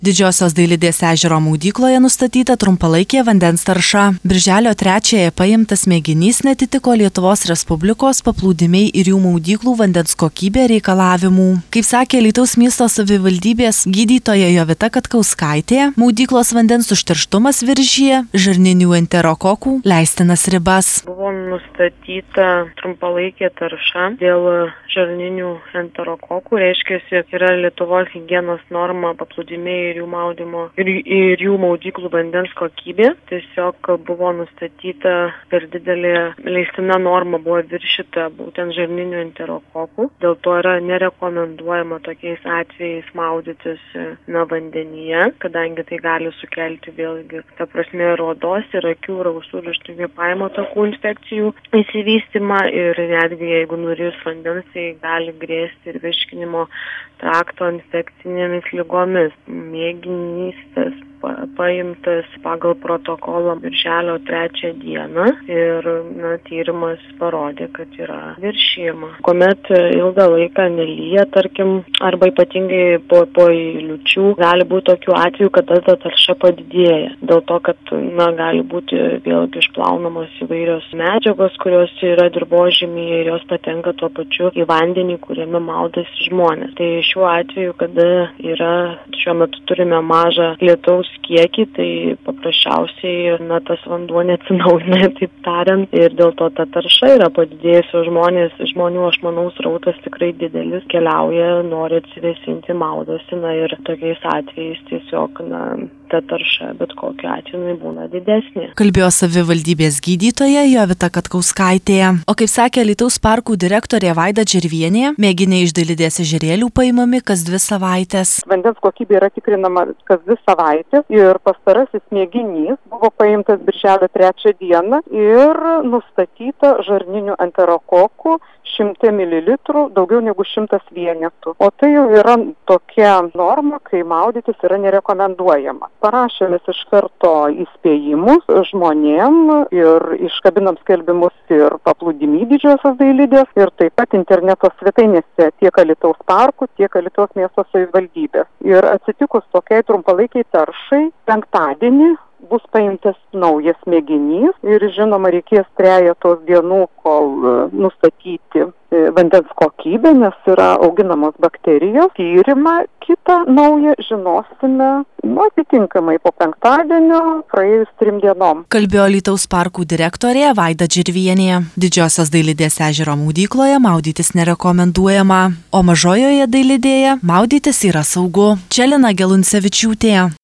Didžiosios Dailidės ežero maudykloje nustatyta trumpalaikė vandens tarša. Birželio 3-ąją paimtas mėginys netitiko Lietuvos Respublikos paplūdimiai ir jų maudyklų vandens kokybė reikalavimų. Kaip sakė Alytaus miesto savivaldybės gydytoja Jovita Katkauskaitė, maudyklos vandens užterštumas viršija žarninių enterokokų leistinas ribas. Buvo nustatyta trumpalaikė tarša dėl žarninių enterokokų, reiškia, yra Lietuvos higienos norma paplūdimiai ir jų maudymo ir jų maudyklų vandens kokybė. Tiesiog buvo nustatyta per didelė leistina norma, buvo viršita būtent žarninių enterokokų. Dėl to yra nerekomenduojama tokiais atvejais maudytis vandenyje, kadangi tai gali sukelti vėlgi, ir odos, ir akių, rausų ir kvėpavimo takų infekcijų įsivystymą ir netgi jeigu nurijus vandens, tai gali grėsti ir virškinimo trakto infekcinėmis ligomis. Mėginys paimtas pagal protokolą birželio 3 dieną ir tyrimas parodė, kad yra viršijama. Kuomet ilgą laiką nelyja, tarkim, arba ypatingai po liūčių, gali būti tokių atvejų, kad ta tarša padidėja. Dėl to, kad gali būti vėlgi išplaunamos įvairios medžiagos, kurios yra dirvožemyje ir jos patenka tuo pačiu į vandenį, kuriame maudasi žmonės. Tai šiuo atveju, kada šiuo metu turime mažą lietaus kiekį, tai paprasčiausiai tas vanduo neatsinaujina, taip tariant, ir dėl to ta tarša yra padidėjusi. Žmonių, aš manau, srautas tikrai didelis, keliauja, nori atsivėsinti, maudosi, ir tokiais atvejais tiesiog ta tarša bet kokiu atveju būna didesnė. Kalbėjo savivaldybės gydytoja Jovita Katkauskaitė. O kaip sakė Alytaus parkų direktorė Vaida Džervienė, mėginiai iš Dailidės ežerėlių paimami kas 2 savaitės. Vandens kokybė yra tikrinama kas 2 savaitės ir pastarasis mėginys buvo paimtas birželio 3 dieną ir nustatyta žarninių enterokokų 100 ml, daugiau negu 100 vienetų. O tai jau yra tokia norma, kai maudytis yra nerekomenduojama. Parašėmės iš karto įspėjimus žmonėm ir iškabinam skelbimus ir paplūdimy Didžiosios Dailidės ir taip pat interneto svetainėse tiek Alytaus parkų, tiek Alytaus miesto savivaldybės. Ir atsitikus tokiai trumpalaikiai taršai, penktadienį bus paimtas naujas mėginys ir, žinoma, reikės 3 dienų, kol nustatyti vandens kokybę, nes yra auginamos bakterijos. Tyrimą kitą naują žinosime atitinkamai po penktadienio, praėjus 3 dienom. Kalbėjo Alytaus parkų direktorė Vaida Džervienė. Didžiosios Dailidės ežero maudykloje maudytis nerekomenduojama, o mažojoje Dailidėje maudytis yra saugu. Čia Lina Geluncevičiūtė.